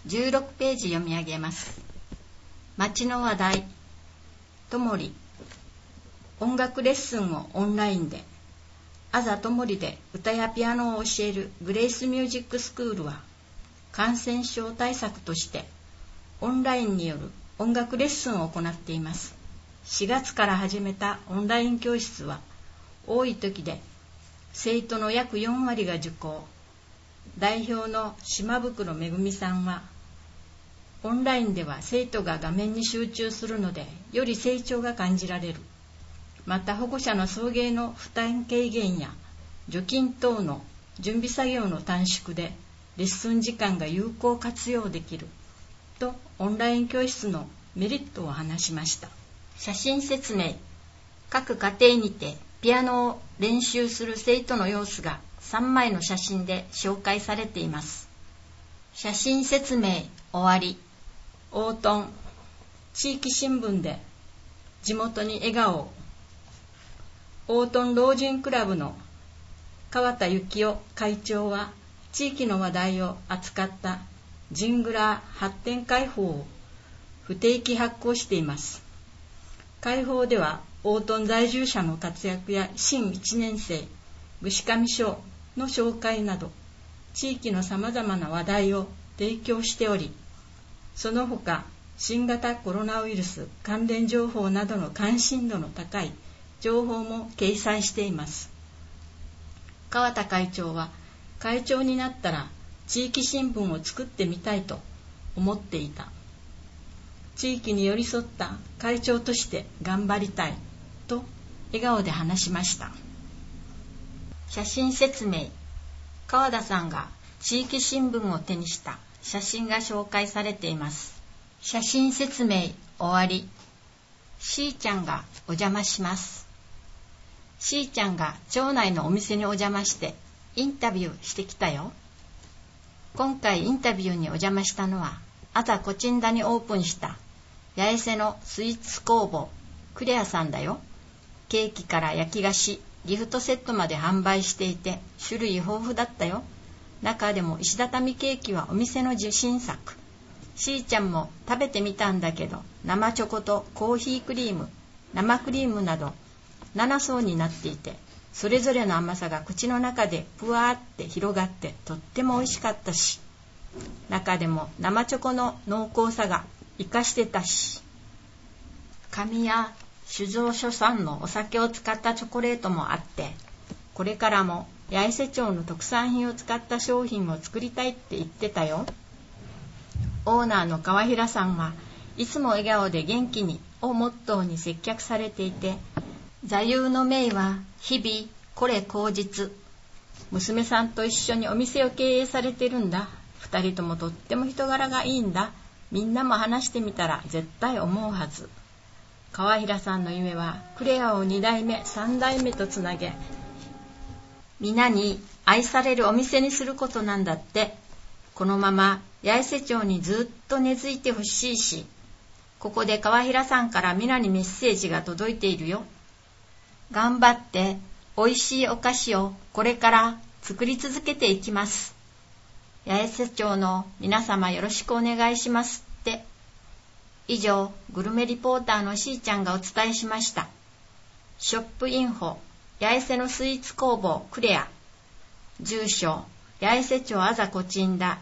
16ページ読み上げます。町の話題。ともり。音楽レッスンをオンラインで。あざともりで歌やピアノを教えるグレイスミュージックスクールは、感染症対策としてオンラインによる音楽レッスンを行っています。4月から始めたオンライン教室は、多い時で生徒の約4割が受講。代表の島袋めぐみさんは、オンラインでは生徒が画面に集中するので、より成長が感じられる。また保護者の送迎の負担軽減や除菌等の準備作業の短縮でレッスン時間が有効活用できると、オンライン教室のメリットを話しました。写真説明。各家庭にてピアノを練習する生徒の様子が3枚の写真で紹介されています。写真説明終わり。オートン。地域新聞で地元に笑顔を。オートン老人クラブの川田幸夫会長は、地域の話題を扱ったジングラー発展会報を不定期発行しています。会報では、オートン在住者の活躍や新1年生、具志上賞の紹介など、地域のさまざまな話題を提供しており、その他、新型コロナウイルス関連情報などの関心度の高い情報も掲載しています。川田会長は、会長になったら地域新聞を作ってみたいと思っていた。地域に寄り添った会長として頑張りたいと笑顔で話しました。写真説明。川田さんが地域新聞を手にした写真が紹介されています。写真説明終わり。しーちゃんがお邪魔します。しーちゃんが町内のお店にお邪魔してインタビューしてきたよ。今回インタビューにお邪魔したのは、あざこちんだにオープンした八重瀬のスイーツ工房クレアさんだよ。ケーキから焼き菓子、ギフトセットまで販売していて、種類豊富だったよ。中でも石畳ケーキはお店の自信作。しーちゃんも食べてみたんだけど、生チョコとコーヒークリーム、生クリームなど7層になっていて、それぞれの甘さが口の中でぷわーって広がって、とっても美味しかったし、中でも生チョコの濃厚さが生かしてたし、神谷酒造所産のお酒を使ったチョコレートもあって、これからも八重瀬町の特産品を使った商品を作りたいって言ってたよ。オーナーの川平さんはいつも笑顔で元気にをモットーに接客されていて、座右の銘は日々これ口実。娘さんと一緒にお店を経営されてるんだ。2人ともとっても人柄がいいんだ。みんなも話してみたら絶対思うはず。川平さんの夢はクレアを2代目3代目とつなげ、皆に愛されるお店にすることなんだって。このまま八重瀬町にずっと根付いてほしいし、ここで川平さんから皆にメッセージが届いているよ。頑張っておいしいお菓子をこれから作り続けていきます。八重瀬町の皆様よろしくお願いしますって。以上、グルメリポーターのしーちゃんがお伝えしました。ショップインフォ、八重瀬のスイーツ工房クレア。住所、八重瀬町あざこちんだ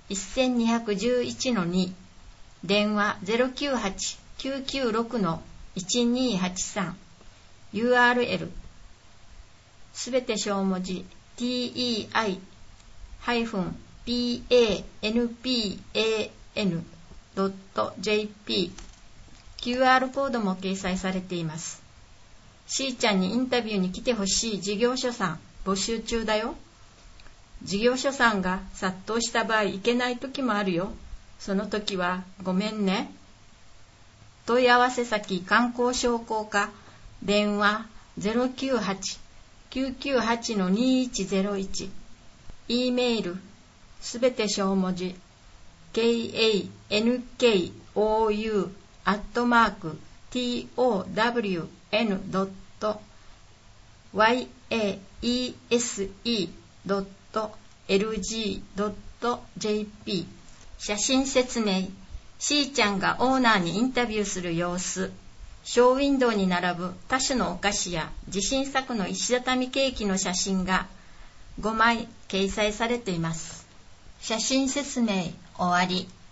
1211-2。電話 098-996-1283。URL すべて小文字 tei-panpan.jp。 QR コードも掲載されています。しーちゃんにインタビューに来てほしい事業所さん募集中だよ。事業所さんが殺到した場合行けない時もあるよ。その時はごめんね。問い合わせ先観光商工課、電話 098-998-2101。 E メールすべて小文字 kankou@town.yaese.lg.jp。 写真説明、しーちゃんがオーナーにインタビューする様子、ショーウィンドウに並ぶ多種のお菓子や自信作の石畳ケーキの写真が5枚掲載されています。写真説明終わり。